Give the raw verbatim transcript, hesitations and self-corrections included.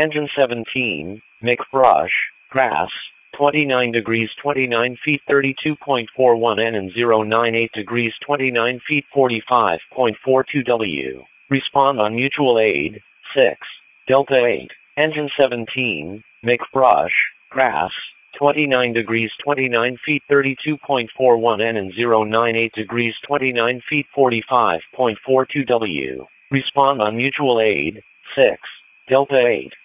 Engine seventeen, McBrush, Grass, twenty-nine degrees twenty-nine feet thirty-two point four one N and zero nine eight degrees twenty-nine feet forty-five point four two W. Respond on mutual aid, six, Delta eight. Engine seventeen, McBrush, Grass, twenty-nine degrees twenty-nine feet thirty-two point four one N and zero nine eight degrees twenty-nine feet forty-five point four two W. Respond on mutual aid, six, Delta eight.